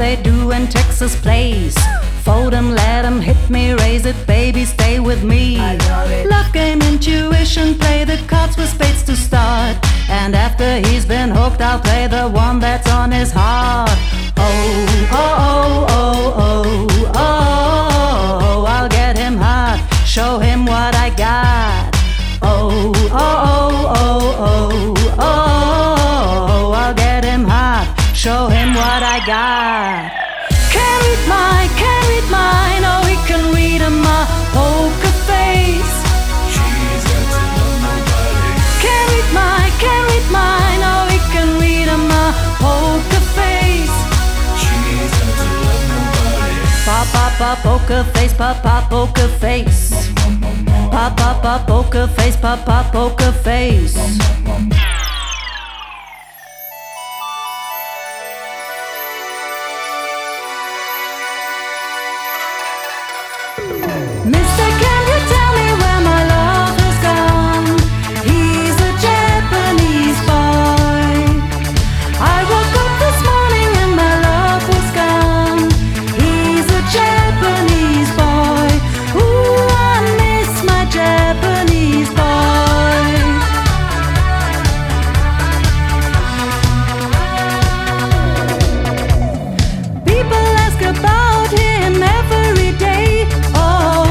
they do in Texas Place. Fold 'em, let 'em hit me, raise it, baby, stay with me. I love it. Love game, intuition, play the cards with spades to start. And after he's been hooked, I'll play the one that's on his heart. Oh, oh, oh, oh, oh, oh, I'll get him hot, show him what I got. Oh, oh, oh, oh, oh, oh, I'll get him hot, show him what I got. Can't read mine, oh, he can read my poker face. She's got to love nobody. Can't read mine, oh, he can read my poker face. She's got to love nobody. Pop, pop, pop, poker face, pop, pop, poker face. Pop, pop, pop, poker face, pop, pop, poker face. Mister, can you tell me where my love has gone? He's a Japanese boy. I woke up this morning and my love was gone. He's a Japanese boy. Ooh, I miss my Japanese boy. People ask about him every day. Oh,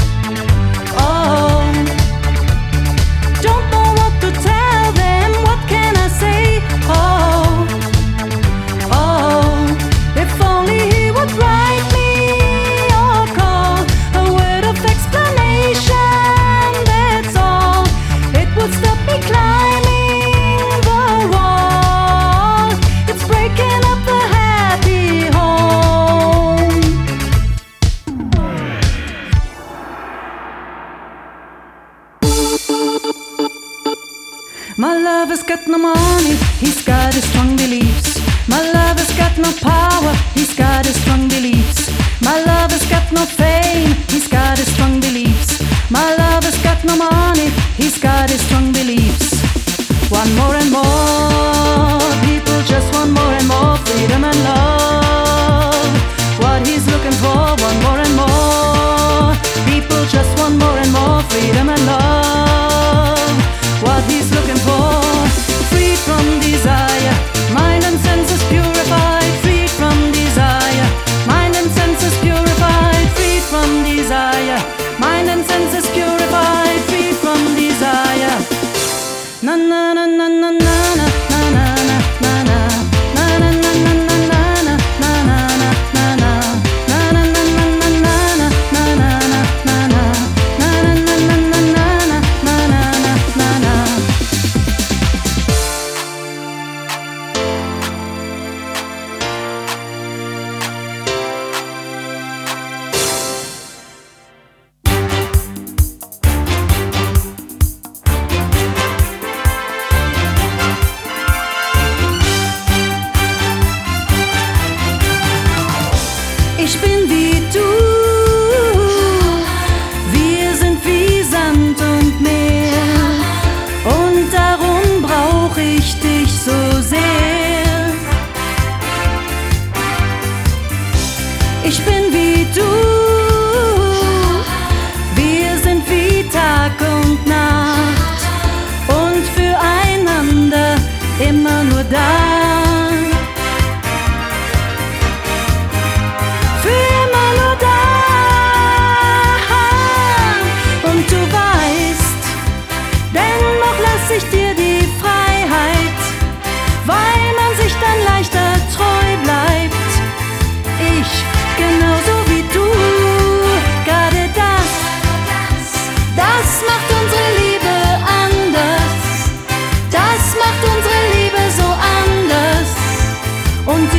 oh, don't know what to tell them. What can I say? Oh, oh, if only he would write me or call a word of explanation. That's all. It would stop me climbing the wall. It's breaking up the happy home. My lover's got no money, he's got his strong beliefs. My lover's got no power, he's got his strong beliefs. My lover's got no fame, he's got his strong beliefs. My lover's got no money, he's got his strong beliefs. Want more and more, people just want more and more freedom and love. What he's looking for, want more and more. People just want more and more freedom and love. What he's looking for, free from desire, mind and senses purified, free from desire, mind and senses purified, free from desire, mind and senses purified, free from desire. Na na na na na na na na na na na na na na na na na na na na Ich bin wie du, wir sind wie Sand und Meer, und darum brauch ich dich so sehr. Ich bin wie du, wir sind wie Tag und Nacht, und füreinander immer nur da. Ich dir die Freiheit, weil man sich dann leichter treu bleibt. Ich genauso wie du, gerade das macht unsere Liebe anders. Das macht unsere Liebe so anders. Und